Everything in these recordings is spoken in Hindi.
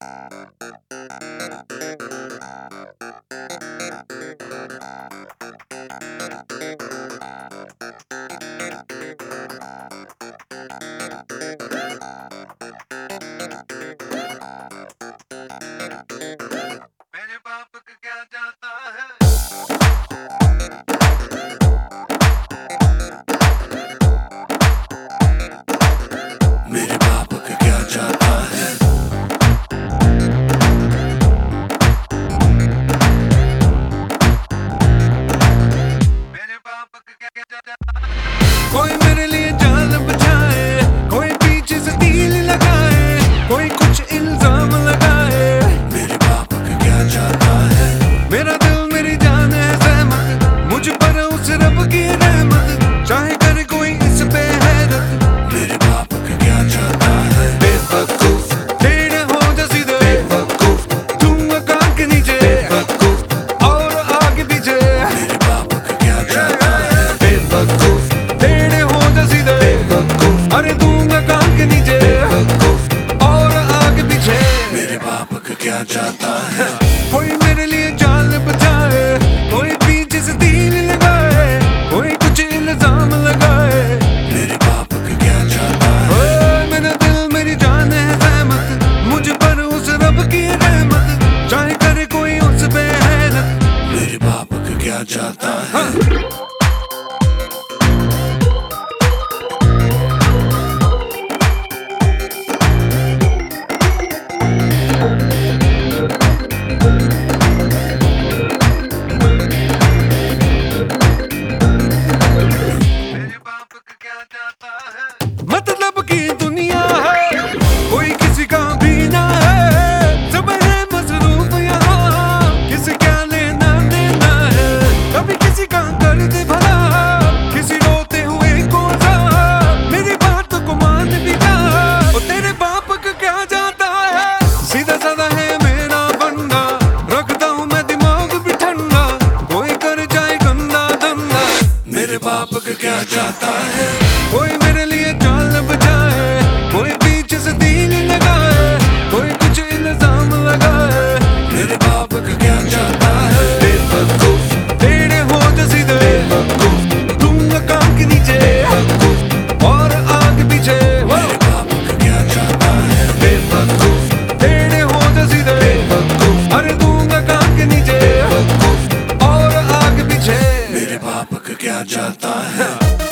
मेरे बाप को क्या जाता है। मेरे बाप को क्या जाता है। मेरे बाप को क्या जाता है। कोई मेरे लिए जान बचाए, कोई पीछे से तीर लगाए, कोई कुछ इल्जाम लगाए। मेरे बाप को क्या जाता है। मेरा दिल मेरी जान है सहमत, मुझ पर उस रब की रहमत, चाहे करे कोई इस पे हैरत। मेरे बाप को क्या जाता है। बेवकूफ टेढ़े हो जा सीधे, बेवकूफ दूंगा कान के नीचे, बेवकूफ और आगे पीछे। मेरे बाप को क्या जाता है। बेवकूफ टेढ़े हो जा सीधे, बेवकूफ अरे दूंगा कान के नीचे, बेवकूफ और आगे पीछे। मेरे बाप को क्या जाता है। कोई मेरे लिए जान बचाए, कोई पीछे से तीर लगाए, कोई कुछ इल्जाम लगाए। मेरे बाप को क्या जाता है। मेरा दिल मेरी जान है सहमत, मुझ पर उस रब की रहमत, चाहे करे कोई उस पे हैरत। मेरे बाप को क्या जाता है। मेरे बाप को क्या जाता है। मतलब की दुनिया है, कोई किसी का भी ना है, सब है मसरूफ यहाँ, किसी क्या लेना देना है। कभी किसी का कर दे भला, किसी रोते हुए को जा, मेरी बात को मान भी जा। और तेरे बाप को क्या जाता है। सीधा साधा है मेरा बंदा, रखता हूँ मैं दिमाग भी ठंडा, कोई कर जाए गंदा धंधा। मेरे बाप को क्या जाता है। कोई मेरे लिए जान बचाए, कोई पीछे से तीर लगाए, कोई कुछ इल्जाम लगाए। मेरे बाप को क्या जाता है। बेवकूफ टेढ़े हो जा सीधे, बेवकूफ दूंगा कान के नीचे, बेवकूफ और आगे पीछे। मेरे बाप को क्या जाता है। बेवकूफ टेढ़े हो जा सीधे, बेवकूफ अरे दूंगा कान के नीचे, बेवकूफ और आगे पीछे। मेरे बाप को क्या जाता है।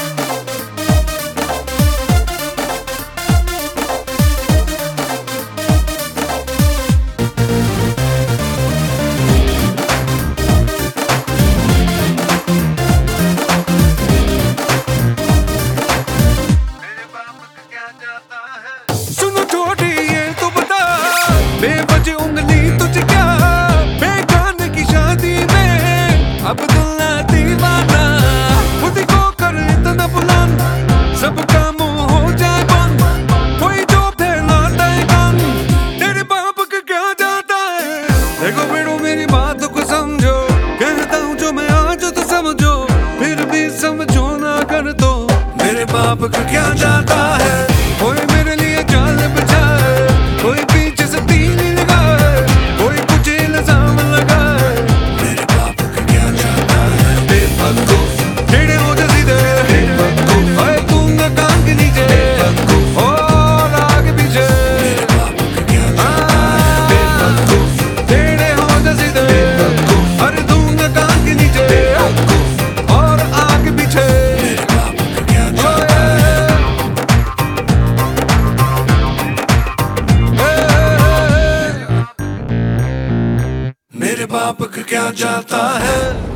मेरे बाप को क्या जाता है। सुनो छोटी ये तो बता, बेवजह उंगली तुझे क्या, बेगाने की शादी में अब दुल्हा दीवाना, खुद को कर इतना बुलंद, सब काम हो जाए बंद, कोई जो फैलाता है गन। तेरे बाप को क्या जाता है। देखो बेड़ो मेरी बात को समझो, कहता हूँ जो मैं आज तो समझो, फिर भी समझो ना कर दो। मेरे बाप को क्या जाता है। कोई मेरे लिए जान बचाए, कोई पीछे से तीर लगाए, कोई कुछ इल्जाम लगाए। मेरे बाप को क्या जाता है। बेवकूफ टेढ़े हो जा सीधे, बेवकूफ अरे दूंगा कान के नीचे, बेवकूफ और आगे पीछे। मेरे बाप को क्या जाता है। बेवकूफ टेढ़े हो जा सीधे, बेवकूफ अरे दूंगा कान के नीचे, बेवकूफ और आगे पीछे। मेरे बाप को क्या जाता है। मेरे बाप को क्या जाता है।